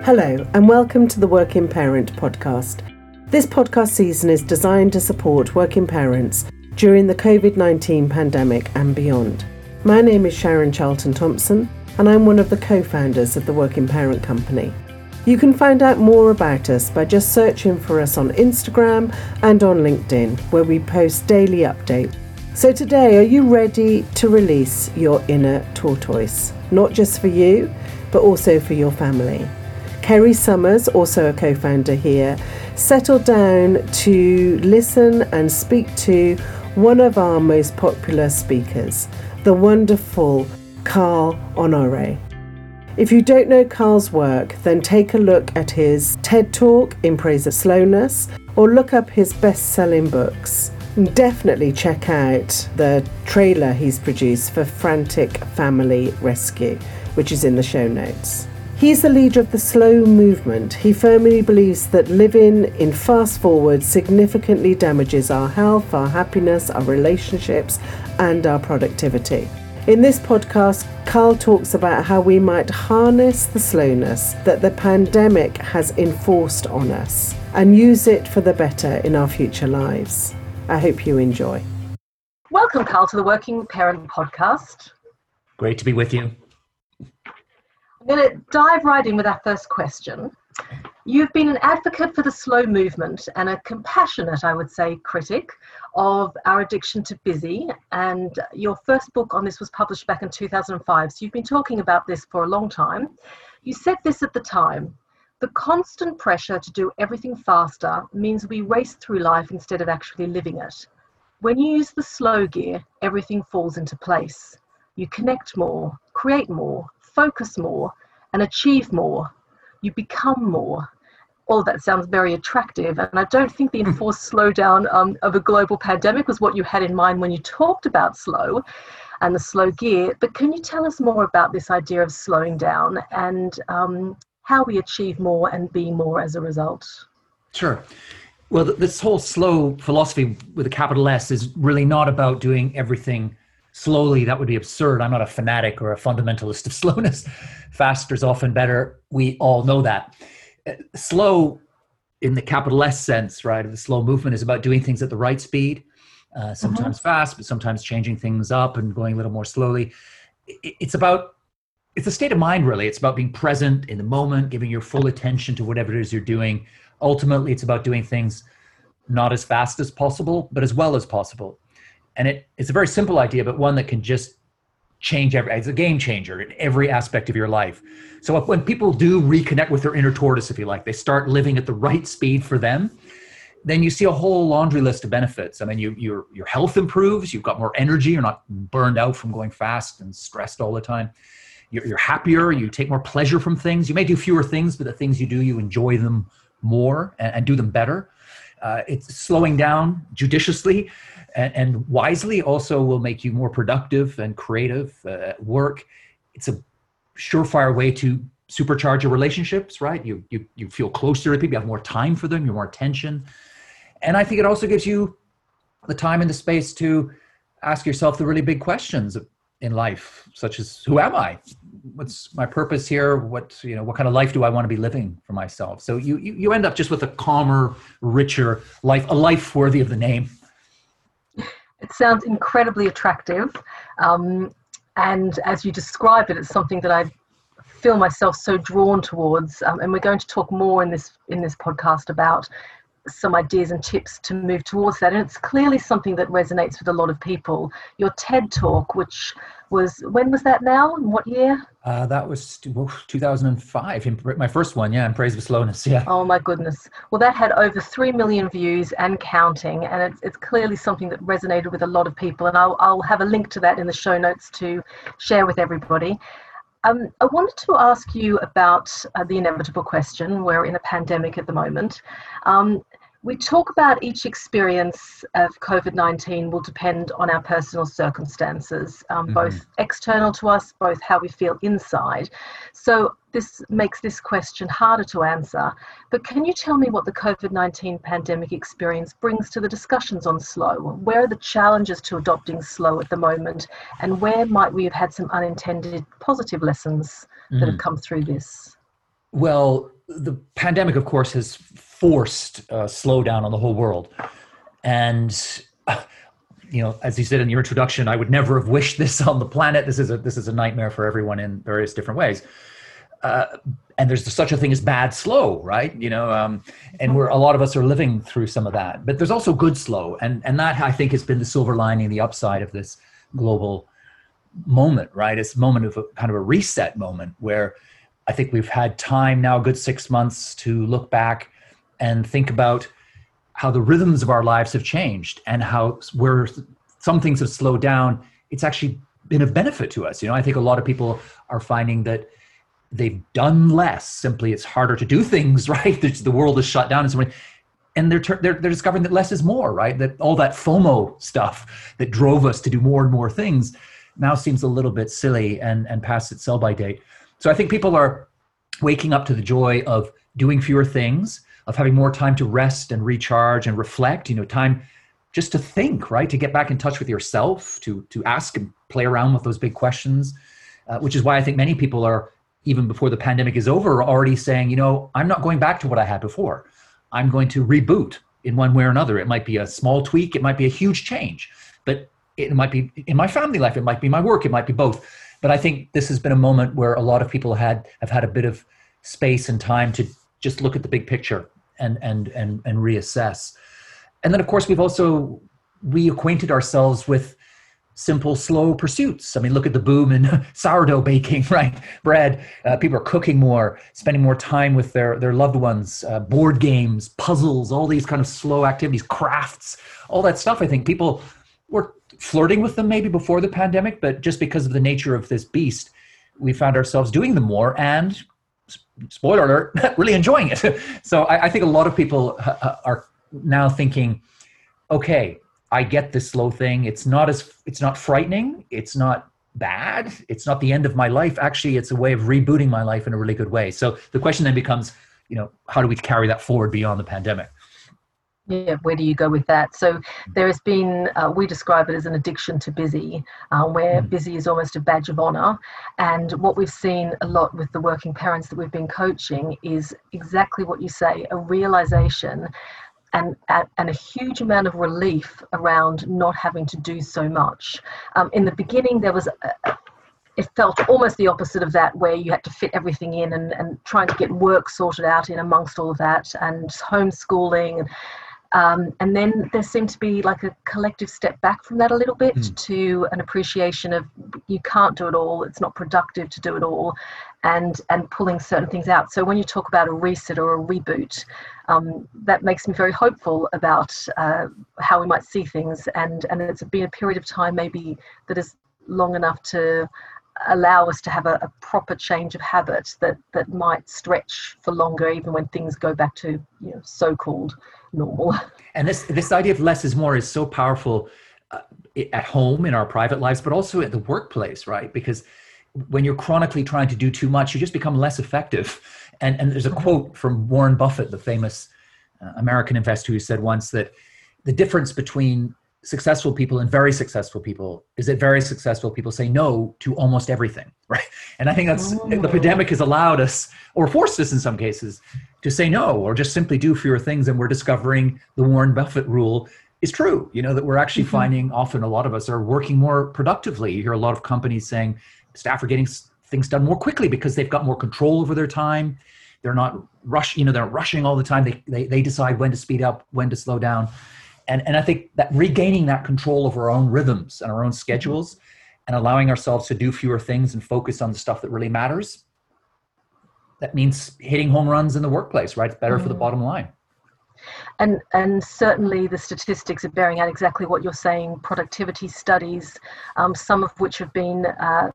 Hello and welcome to the Working Parent podcast. This podcast season is designed to support working parents during the COVID-19 pandemic and beyond. My name is Sharon Charlton Thompson and I'm one of the co-founders of the Working Parent Company. You can find out more about us by just searching for us on Instagram and on LinkedIn, where we post daily updates. So today, are you ready to release your inner tortoise? Not just for you, but also for your family. Kerry Summers, also a co-founder here, settled down to listen and speak to one of our most popular speakers, the wonderful Carl Honore. If you don't know Carl's work, then take a look at his TED Talk in Praise of Slowness, or look up his best-selling books. And definitely check out the trailer he's produced for Frantic Family Rescue, which is in the show notes. He's the leader of the slow movement. He firmly believes that living in fast forward significantly damages our health, our happiness, our relationships, and our productivity. In this podcast, Carl talks about how we might harness the slowness that the pandemic has enforced on us and use it for the better in our future lives. I hope you enjoy. Welcome, Carl, to the Working Parent podcast. Great to be with you. I'm going to dive right in with our first question. You've been an advocate for the slow movement and a compassionate, I would say, critic of our addiction to busy. And your first book on this was published back in 2005. So you've been talking about this for a long time. You said this at the time: the constant pressure to do everything faster means we race through life instead of actually living it. When you use the slow gear, everything falls into place. You connect more, create more, focus more, and achieve more. You become more. All of that sounds very attractive, and I don't think the enforced slowdown of a global pandemic was what you had in mind when you talked about slow and the slow gear. But can you tell us more about this idea of slowing down and how we achieve more and be more as a result? Sure. Well, this whole slow philosophy with a capital S is really not about doing everything slowly. That would be absurd. I'm not a fanatic or a fundamentalist of slowness. Faster is often better. We all know that. Slow in the capital S sense, right, of the slow movement is about doing things at the right speed, sometimes fast, but sometimes changing things up and going a little more slowly. It's a state of mind, really. It's about being present in the moment, giving your full attention to whatever it is you're doing. Ultimately, it's about doing things not as fast as possible, but as well as possible. And it's a very simple idea, but one that can just change it's a game changer in every aspect of your life. So when people do reconnect with their inner tortoise, if you like, they start living at the right speed for them, then you see a whole laundry list of benefits. I mean, your health improves, you've got more energy, you're not burned out from going fast and stressed all the time. You're happier, you take more pleasure from things. You may do fewer things, but the things you do, you enjoy them more and do them better. It's slowing down judiciously and wisely also will make you more productive and creative at work. It's a surefire way to supercharge your relationships, right? You feel closer to people, you have more time for them, you have more attention. And I think it also gives you the time and the space to ask yourself the really big questions in life, such as, who am I? What's my purpose here? What kind of life do I want to be living for myself? So you end up just with a calmer, richer life, a life worthy of the name. It sounds incredibly attractive. And as you describe it, it's something that I feel myself so drawn towards. And we're going to talk more in this podcast about some ideas and tips to move towards that. And it's clearly something that resonates with a lot of people. Your TED Talk, which was, when was that now? In what year? That was 2005, my first one, in Praise of Slowness, Oh my goodness. Well, that had over 3 million views and counting, and it's clearly something that resonated with a lot of people, and I'll have a link to that in the show notes to share with everybody. I wanted to ask you about the inevitable question. We're in a pandemic at the moment. We talk about each experience of COVID-19 will depend on our personal circumstances, both external to us, both how we feel inside. So this makes this question harder to answer. But can you tell me what the COVID-19 pandemic experience brings to the discussions on slow? Where are the challenges to adopting slow at the moment? And where might we have had some unintended positive lessons that have come through this? Well, the pandemic, of course, has forced a slowdown on the whole world. And, as you said in your introduction, I would never have wished this on the planet. This is a nightmare for everyone in various different ways. And there's such a thing as bad slow, right? And a lot of us are living through some of that. But there's also good slow. And that, I think, has been the silver lining, the upside of this global moment, right? It's a moment of kind of a reset moment where I think we've had time now, a good 6 months, to look back and think about how the rhythms of our lives have changed and how where some things have slowed down. It's actually been of benefit to us. I think a lot of people are finding that they've done less. Simply, it's harder to do things, right? The world is shut down in some way. And they're discovering that less is more, right? That all that FOMO stuff that drove us to do more and more things now seems a little bit silly and past its sell-by date. So I think people are waking up to the joy of doing fewer things, of having more time to rest and recharge and reflect, time just to think, right? To get back in touch with yourself, to ask and play around with those big questions, which is why I think many people are, even before the pandemic is over, already saying, I'm not going back to what I had before. I'm going to reboot in one way or another. It might be a small tweak. It might be a huge change, but it might be in my family life. It might be my work. It might be both. But I think this has been a moment where a lot of people have had a bit of space and time to just look at the big picture and reassess. And then, of course, we've also reacquainted ourselves with simple, slow pursuits. I mean, look at the boom in sourdough baking, right? Bread. People are cooking more, spending more time with their loved ones, board games, puzzles, all these kind of slow activities, crafts, all that stuff. I think people were flirting with them maybe before the pandemic, but just because of the nature of this beast, we found ourselves doing them more and, spoiler alert, really enjoying it. So I think a lot of people are now thinking, okay, I get this slow thing. It's not frightening. It's not bad. It's not the end of my life. Actually, it's a way of rebooting my life in a really good way. So the question then becomes, how do we carry that forward beyond the pandemic? Yeah, where do you go with that? So there has been, we describe it as an addiction to busy, where busy is almost a badge of honor. And what we've seen a lot with the working parents that we've been coaching is exactly what you say, a realization and a huge amount of relief around not having to do so much. In the beginning, there was it felt almost the opposite of that, where you had to fit everything in and trying to get work sorted out in amongst all of that, and homeschooling. And then there seemed to be like a collective step back from that a little bit to an appreciation of you can't do it all. It's not productive to do it all, and pulling certain things out. So when you talk about a reset or a reboot, that makes me very hopeful about how we might see things. And it's been a period of time maybe that is long enough to allow us to have a proper change of habit that might stretch for longer, even when things go back to so-called normal. And this idea of less is more is so powerful at home in our private lives, but also at the workplace, right? Because when you're chronically trying to do too much, you just become less effective. And there's a quote from Warren Buffett, the famous American investor, who said once that the difference between successful people and very successful people is that very successful people say no to almost everything, right? And I think the pandemic has allowed us, or forced us in some cases, to say no, or just simply do fewer things. And we're discovering the Warren Buffett rule is true, that we're actually finding often a lot of us are working more productively. You hear a lot of companies saying staff are getting things done more quickly because they've got more control over their time. They're not rushing, they're rushing all the time. They decide when to speed up, when to slow down. And I think that regaining that control over our own rhythms and our own schedules and allowing ourselves to do fewer things and focus on the stuff that really matters, that means hitting home runs in the workplace, right? It's better for the bottom line. And certainly the statistics are bearing out exactly what you're saying. Productivity studies, some of which have been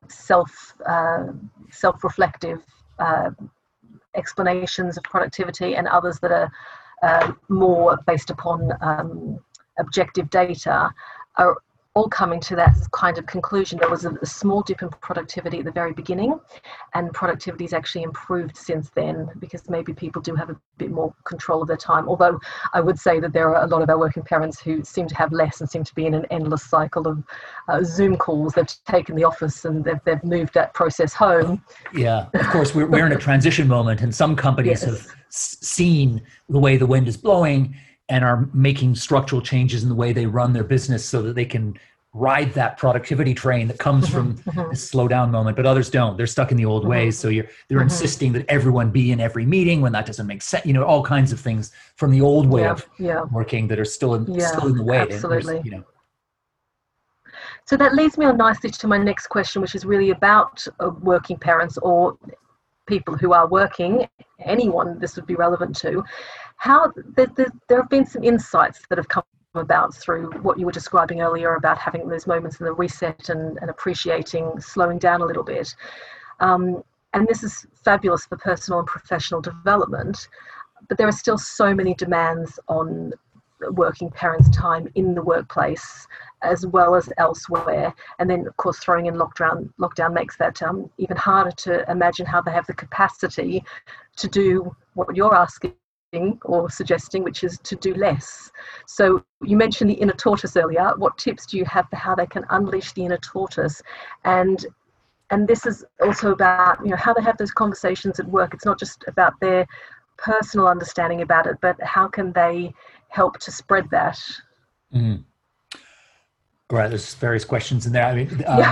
self-reflective explanations of productivity, and others that are more based upon objective data, are all coming to that kind of conclusion. There was a small dip in productivity at the very beginning, and productivity has actually improved since then, because maybe people do have a bit more control of their time. Although I would say that there are a lot of our working parents who seem to have less and seem to be in an endless cycle of Zoom calls. They've taken the office and they've moved that process home. Yeah, of course, we're in a transition moment, and some companies have seen the way the wind is blowing and are making structural changes in the way they run their business so that they can ride that productivity train that comes from this slowdown moment. But others don't. They're stuck in the old ways. So they're insisting that everyone be in every meeting when that doesn't make sense. You know, all kinds of things from the old way of working that are still in the way. Absolutely. You know. So that leads me on nicely to my next question, which is really about working parents or people who are working, anyone this would be relevant to. How there have been some insights that have come about through what you were describing earlier about having those moments in the reset and appreciating slowing down a little bit. And this is fabulous for personal and professional development, but there are still so many demands on working parents' time in the workplace as well as elsewhere. And then, of course, throwing in lockdown makes that even harder to imagine how they have the capacity to do what you're asking or suggesting, which is to do less. So you mentioned the inner tortoise earlier. What tips do you have for how they can unleash the inner tortoise? And this is also about, you know, how they have those conversations at work. It's not just about their personal understanding about it, but how can they help to spread that? Mm. Right, there's various questions in there. I mean,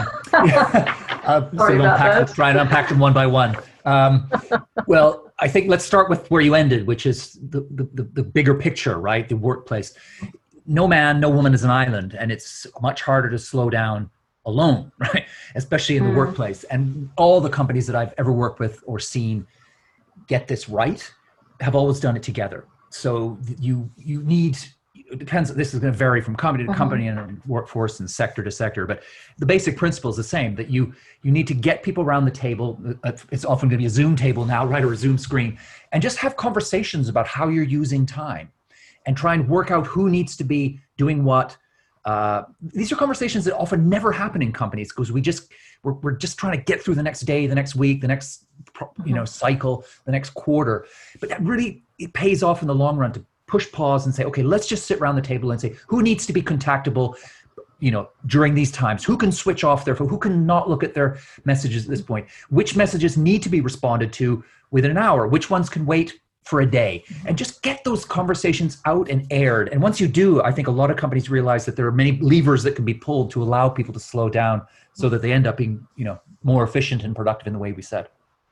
try and unpack them one by one. Well, I think let's start with where you ended, which is the bigger picture, right? The workplace. No man, no woman is an island, and it's much harder to slow down alone, right? Especially in the workplace. And all the companies that I've ever worked with or seen get this right have always done it together. So you need, it depends, this is going to vary from company to company and workforce and sector to sector, but the basic principle is the same, that you need to get people around the table. It's often going to be a Zoom table now, right? Or a Zoom screen, and just have conversations about how you're using time and try and work out who needs to be doing what. These are conversations that often never happen in companies because we're just trying to get through the next day, the next week, the next cycle, the next quarter. But that really, it pays off in the long run to push pause and say, okay, let's just sit around the table and say, who needs to be contactable, during these times? Who can switch off their phone? Who can not look at their messages at this point? Which messages need to be responded to within an hour? Which ones can wait for a day? And just get those conversations out and aired. And once you do, I think a lot of companies realize that there are many levers that can be pulled to allow people to slow down so that they end up being, more efficient and productive in the way we said.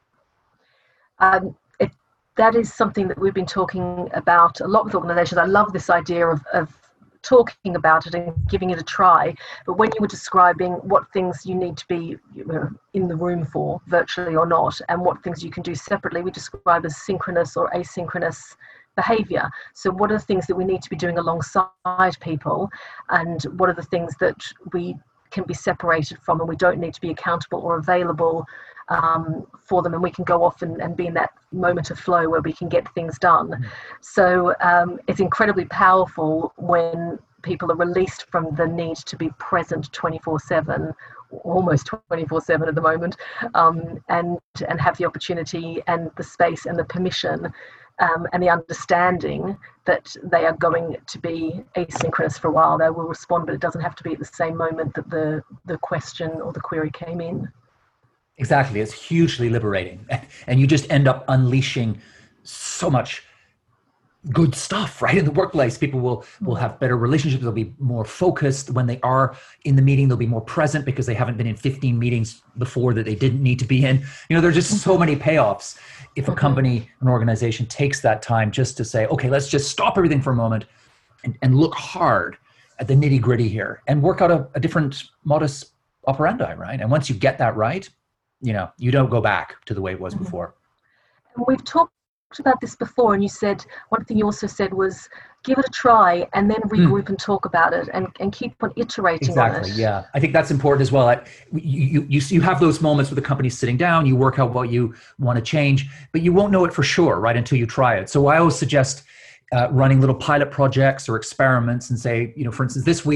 That is something that we've been talking about a lot with organizations. I love this idea of talking about it and giving it a try. But when you were describing what things you need to be in the room for, virtually or not, and what things you can do separately, we describe as synchronous or asynchronous behavior. So what are the things that we need to be doing alongside people, and what are the things that we can be separated from and we don't need to be accountable or available for them, and we can go off and be in that moment of flow where we can get things done. So it's incredibly powerful when people are released from the need to be present 24/7, almost 24/7 at the moment, and have the opportunity and the space and the permission and the understanding that they are going to be asynchronous for a while. They will respond, but it doesn't have to be at the same moment that the question or the query came in. Exactly. It's hugely liberating. And you just end up unleashing so much good stuff, right? In the workplace, people will have better relationships. They'll be more focused when they are in the meeting. They'll be more present because they haven't been in 15 meetings before that they didn't need to be in. There's just so many payoffs if a company, an organization takes that time just to say, okay, let's just stop everything for a moment and look hard at the nitty gritty here and work out a different modus operandi, right? And once you get that right, you don't go back to the way it was before. And we've talked about this before, and you said, one thing you also said was give it a try and then regroup and talk about it and keep on iterating on it. Exactly, yeah. I think that's important as well. You have those moments where the company's sitting down, you work out what you want to change, but you won't know it for sure, right, until you try it. So I always suggest running little pilot projects or experiments and say, for instance, this week,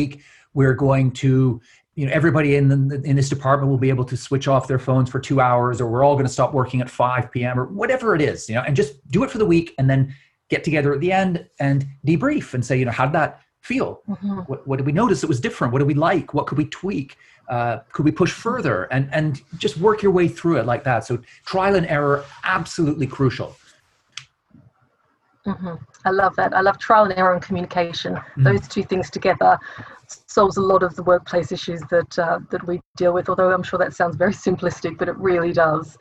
we're going to, everybody in this department will be able to switch off their phones for 2 hours, or we're all going to stop working at 5 p.m. or whatever it is, and just do it for the week and then get together at the end and debrief and say, how did that feel? Mm-hmm. What did we notice that was different? What did we like? What could we tweak? Could we push further? And just work your way through it like that. So trial and error, absolutely crucial. Mm-hmm. I love that. I love trial and error and communication. Those two things together solves a lot of the workplace issues that we deal with, although I'm sure that sounds very simplistic, but it really does.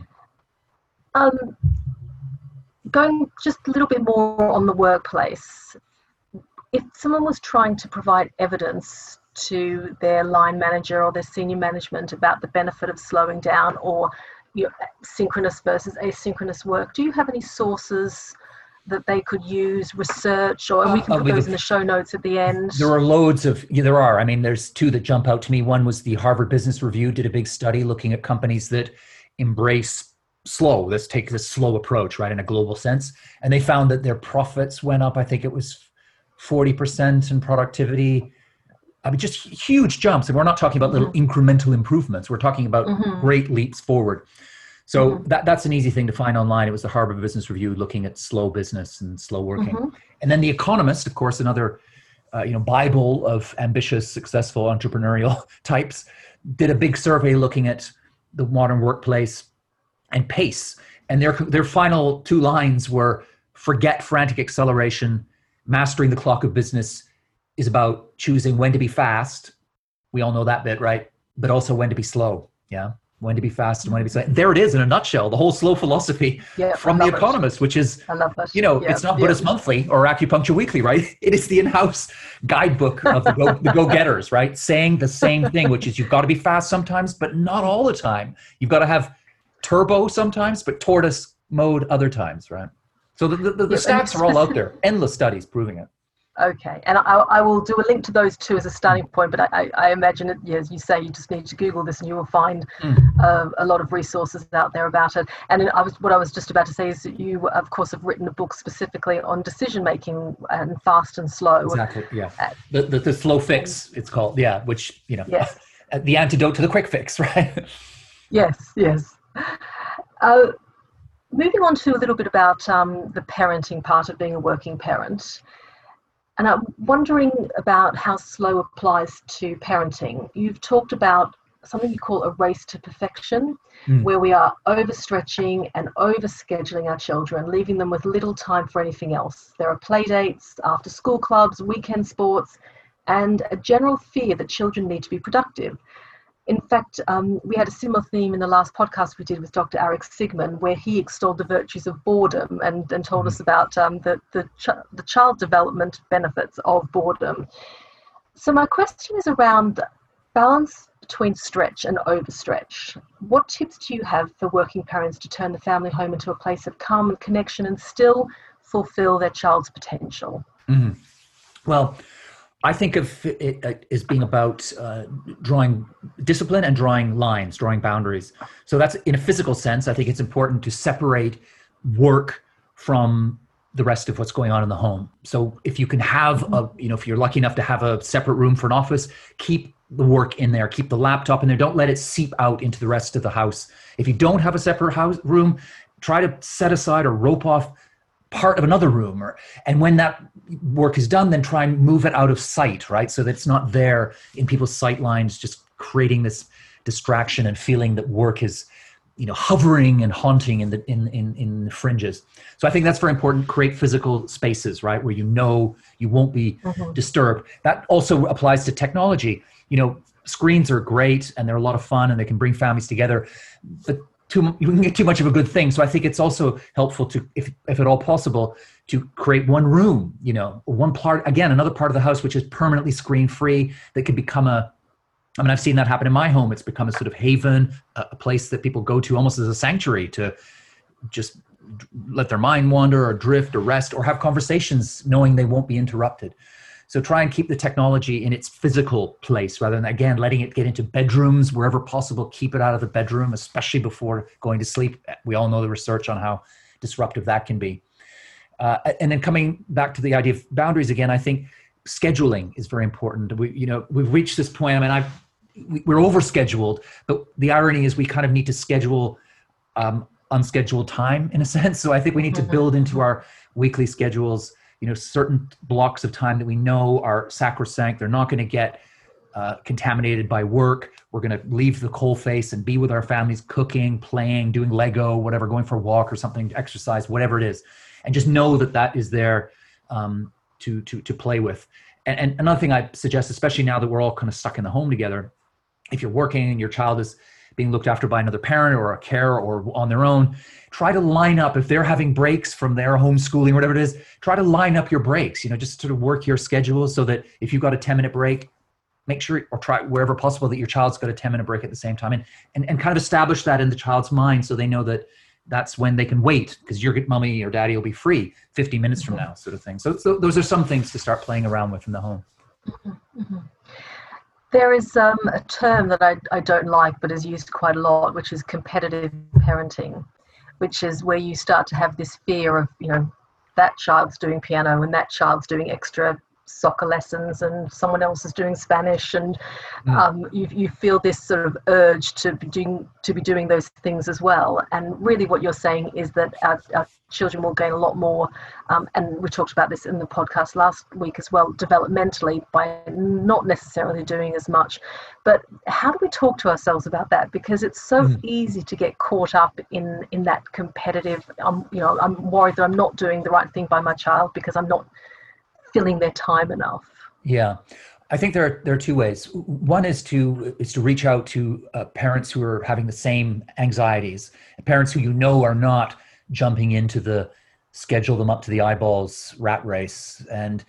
Going just a little bit more on the workplace, if someone was trying to provide evidence to their line manager or their senior management about the benefit of slowing down or synchronous versus asynchronous work, do you have any sources that they could use, research, or we can put those in the show notes at the end? There are loads of, there are. I mean, there's two that jump out to me. One was the Harvard Business Review did a big study looking at companies that embrace slow. Let's take this slow approach, right, in a global sense. And they found that their profits went up, I think it was 40% in productivity. I mean, just huge jumps. And we're not talking about little incremental improvements. We're talking about great leaps forward. So that's an easy thing to find online. It was the Harvard Business Review looking at slow business and slow working. And then The Economist, of course, another Bible of ambitious, successful entrepreneurial types, did a big survey looking at the modern workplace and pace. And their final two lines were: forget frantic acceleration. Mastering the clock of business is about choosing when to be fast. We all know that bit, right? But also when to be slow. Yeah. When to be fast and when to be slow. There it is in a nutshell, the whole slow philosophy from The Economist, which is, it's not Buddhist Monthly or Acupuncture Weekly, right? It is the in-house guidebook of the go-getters, right? Saying the same thing, which is you've got to be fast sometimes, but not all the time. You've got to have turbo sometimes, but tortoise mode other times, right? So the stats are all out there. Endless studies proving it. Okay, and I will do a link to those two as a starting point, but I imagine, as you say, you just need to Google this and you will find a lot of resources out there about it. And what I was just about to say is that you, of course, have written a book specifically on decision-making and fast and slow. Exactly, yeah. The slow fix, it's called, which, yes. The antidote to the quick fix, right? Yes. Moving on to a little bit about the parenting part of being a working parent. And I'm wondering about how slow applies to parenting. You've talked about something you call a race to perfection, where we are overstretching and overscheduling our children, leaving them with little time for anything else. There are play dates, after school clubs, weekend sports, and a general fear that children need to be productive. In fact, we had a similar theme in the last podcast we did with Dr. Eric Sigman, where he extolled the virtues of boredom and told us about the child development benefits of boredom. So my question is around balance between stretch and overstretch. What tips do you have for working parents to turn the family home into a place of calm and connection and still fulfill their child's potential? Well, I think of it as being about drawing discipline and drawing lines, drawing boundaries. So that's in a physical sense. I think it's important to separate work from the rest of what's going on in the home. So if you can have if you're lucky enough to have a separate room for an office, keep the work in there, keep the laptop in there. Don't let it seep out into the rest of the house. If you don't have a separate room, try to set aside or rope off part of another room, and when that work is done, then try and move it out of sight, right? So that it's not there in people's sight lines, just creating this distraction and feeling that work is, hovering and haunting in the fringes. So I think that's very important. Create physical spaces, right, where you won't be disturbed. That also applies to technology. Screens are great and they're a lot of fun and they can bring families together, but you can get too much of a good thing. So I think it's also helpful to, if at all possible, to create one room, one part, again, another part of the house, which is permanently screen free, that could become I've seen that happen in my home. It's become a sort of haven, a place that people go to almost as a sanctuary to just let their mind wander or drift or rest or have conversations knowing they won't be interrupted. So try and keep the technology in its physical place rather than, again, letting it get into bedrooms wherever possible. Keep it out of the bedroom, especially before going to sleep. We all know the research on how disruptive that can be. And then coming back to the idea of boundaries again, I think scheduling is very important. We've reached this point. I mean, we're overscheduled, but the irony is we kind of need to schedule unscheduled time in a sense. So I think we need to build into our weekly schedules, certain blocks of time that we know are sacrosanct. They're not going to get contaminated by work. We're going to leave the coalface and be with our families, cooking, playing, doing Lego, whatever, going for a walk or something, exercise, whatever it is, and just know that that is there to play with. And another thing I suggest, especially now that we're all kind of stuck in the home together, if you're working and your child is being looked after by another parent or a carer or on their own, try to line up, if they're having breaks from their homeschooling, whatever it is, try to line up your breaks, just sort of work your schedule so that if you've got a 10-minute break, make sure, or try wherever possible, that your child's got a 10-minute break at the same time, and kind of establish that in the child's mind so they know that that's when they can wait, because your mommy or daddy will be free 50 minutes from now, sort of thing. So those are some things to start playing around with in the home. There is a term that I don't like, but is used quite a lot, which is competitive parenting, which is where you start to have this fear of, that child's doing piano and that child's doing extra soccer lessons and someone else is doing Spanish, and you feel this sort of urge to be doing those things as well. And really what you're saying is that our children will gain a lot more, and we talked about this in the podcast last week as well, developmentally, by not necessarily doing as much. But how do we talk to ourselves about that? Because it's so easy to get caught up in that competitive, I'm worried that I'm not doing the right thing by my child because I'm not filling their time enough. Yeah, I think there are two ways. One is to reach out to parents who are having the same anxieties, parents who are not jumping into the schedule them up to the eyeballs rat race, and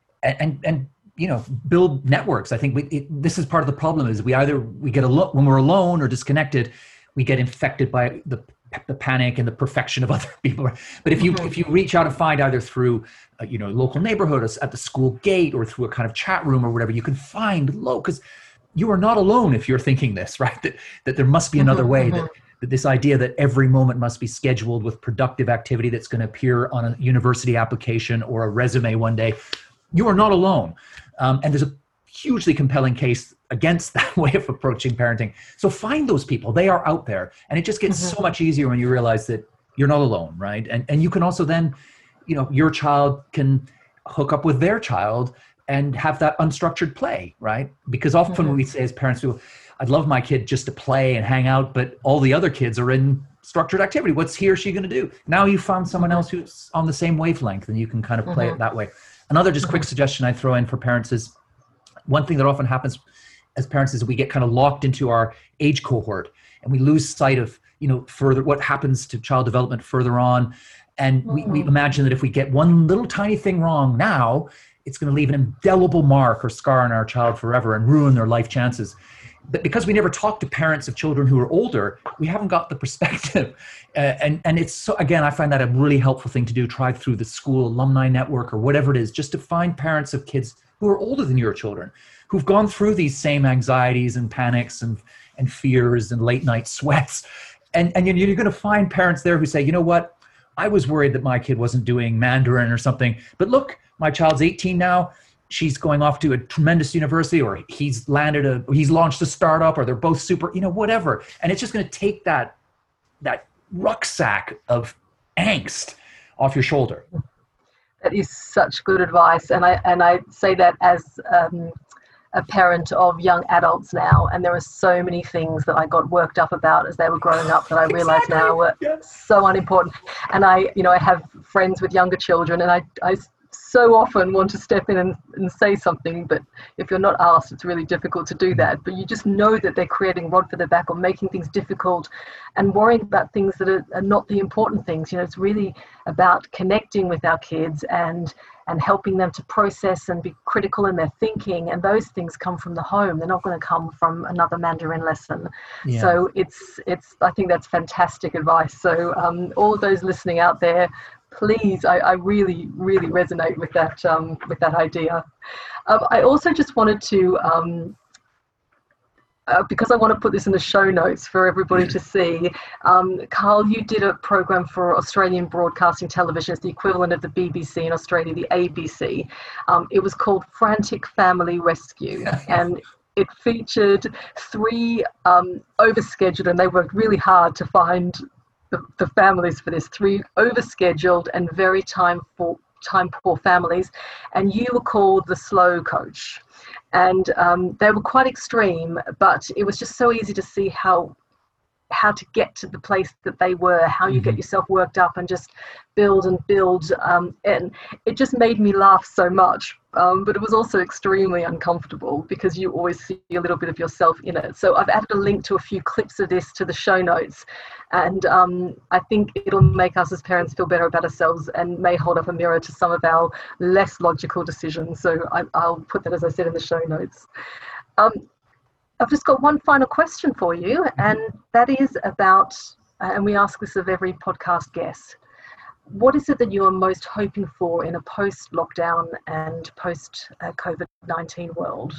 build networks. I think this is part of the problem, is we get when we're alone or disconnected, we get infected by the panic and the perfection of other people. But if you reach out and find, either through local neighborhood, at the school gate, or through a kind of chat room or whatever, you can find because you are not alone if you're thinking this, right? That there must be another way, that this idea that every moment must be scheduled with productive activity that's going to appear on a university application or a resume one day. You are not alone. And there's a hugely compelling case against that way of approaching parenting. So find those people. They are out there. And it just gets so much easier when you realize that you're not alone, right? And you can also then, your child can hook up with their child and have that unstructured play, right? Because often when we say as parents, I'd love my kid just to play and hang out, but all the other kids are in structured activity. What's he or she going to do? Now you found someone else who's on the same wavelength, and you can kind of play it that way. Another just quick suggestion I throw in for parents is, one thing that often happens as parents is we get kind of locked into our age cohort, and we lose sight of, further what happens to child development further on. And we imagine that if we get one little tiny thing wrong now, it's going to leave an indelible mark or scar on our child forever and ruin their life chances. But because we never talk to parents of children who are older, we haven't got the perspective. And it's so, again, I find that a really helpful thing to do. Try through the school alumni network or whatever it is, just to find parents of kids who are older than your children, who've gone through these same anxieties and panics and fears and late night sweats. And you're going to find parents there who say, you know what, I was worried that my kid wasn't doing Mandarin or something, but look, my child's 18 now. She's going off to a tremendous university, or he's launched a startup, or they're both super, whatever. And it's just going to take that rucksack of angst off your shoulder. That is such good advice. And I say that as a parent of young adults now, and there are so many things that I got worked up about as they were growing up that I realize now were so unimportant. And I have friends with younger children, and I so often want to step in and say something, but if you're not asked, it's really difficult to do that. But you just know that they're creating rod for their back, or making things difficult and worrying about things that are not the important things. It's really about connecting with our kids and helping them to process and be critical in their thinking. And those things come from the home. They're not going to come from another Mandarin lesson. Yeah. So it's I think that's fantastic advice. So all of those listening out there, please, I really, really resonate with that idea. I also just wanted to because I want to put this in the show notes for everybody to see, Carl, you did a program for Australian Broadcasting Television. It's the equivalent of the BBC in Australia, the ABC. It was called Frantic Family Rescue, and it featured 3 overscheduled, and they worked really hard to find the families for this, 3 overscheduled and very time poor families, and you were called the slow coach. And they were quite extreme, but it was just so easy to see how to get to the place that they were, how you get yourself worked up and just build and build. And it just made me laugh so much. But it was also extremely uncomfortable because you always see a little bit of yourself in it. So I've added a link to a few clips of this to the show notes. And I think it'll make us as parents feel better about ourselves and may hold up a mirror to some of our less logical decisions. So I'll put that, as I said, in the show notes. I've just got one final question for you, and that is about, and we ask this of every podcast guest, what is it that you are most hoping for in a post-lockdown and post-COVID-19 world?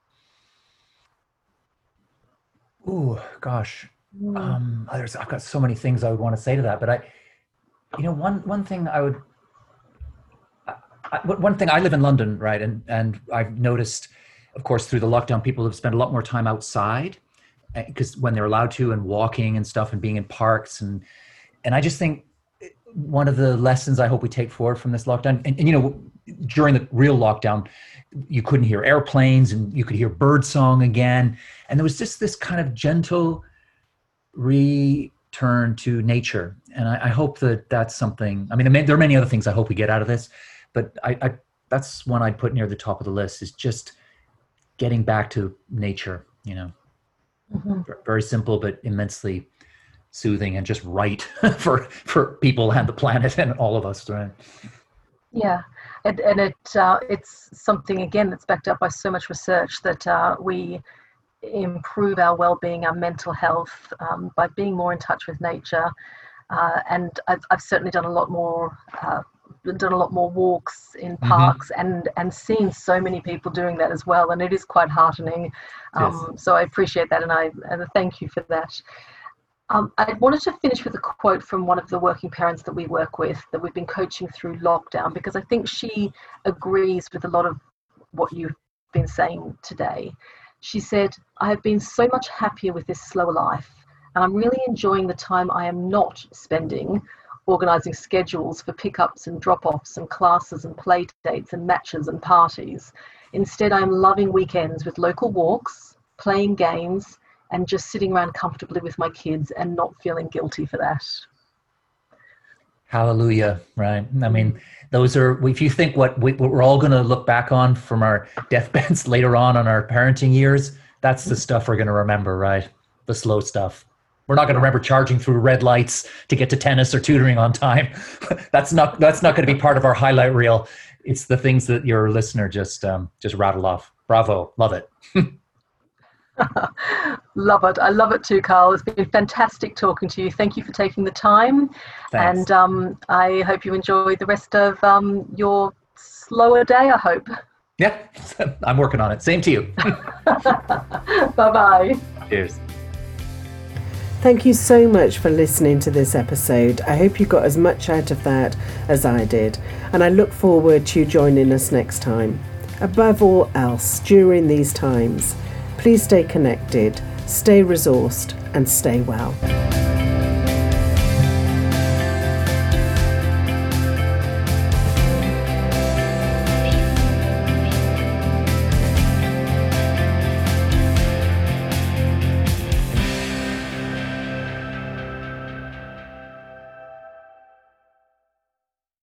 Oh, gosh. I've got so many things I would want to say to that, but one thing I live in London, right? And I've noticed, of course, through the lockdown, people have spent a lot more time outside because when they're allowed to, and walking and stuff and being in parks. And I just think one of the lessons I hope we take forward from this lockdown, and during the real lockdown, you couldn't hear airplanes and you could hear bird song again. And there was just this kind of gentle return to nature. And I hope that that's something, there are many other things I hope we get out of this, but that's one I'd put near the top of the list, is just getting back to nature, Very simple, but immensely soothing and just right for people and the planet and all of us, right? Yeah, and it's something, again, that's backed up by so much research that we improve our well-being, our mental health, by being more in touch with nature. And I've certainly done a lot more walks in parks and seen so many people doing that as well, and it is quite heartening. Yes. So I appreciate that, and I thank you for that. I wanted to finish with a quote from one of the working parents that we work with, that we've been coaching through lockdown, because I think she agrees with a lot of what you've been saying today. She said, "I have been so much happier with this slower life, and I'm really enjoying the time I am not spending organising schedules for pickups and drop-offs and classes and play dates and matches and parties. Instead, I'm loving weekends with local walks, playing games, and just sitting around comfortably with my kids and not feeling guilty for that." Hallelujah, right? Those are, if you think what we're all going to look back on from our deathbeds later on our parenting years, that's the stuff we're going to remember, right? The slow stuff. We're not going to remember charging through red lights to get to tennis or tutoring on time. That's not going to be part of our highlight reel. It's the things that your listener just rattled off. Bravo, love it. Love it. I love it too, Carl. It's been fantastic talking to you. Thank you for taking the time. Thanks. And I hope you enjoy the rest of your slower day, I hope. Yeah, I'm working on it. Same to you. Bye-bye. Cheers. Thank you so much for listening to this episode. I hope you got as much out of that as I did, and I look forward to you joining us next time. Above all else, during these times, please stay connected, stay resourced, and stay well.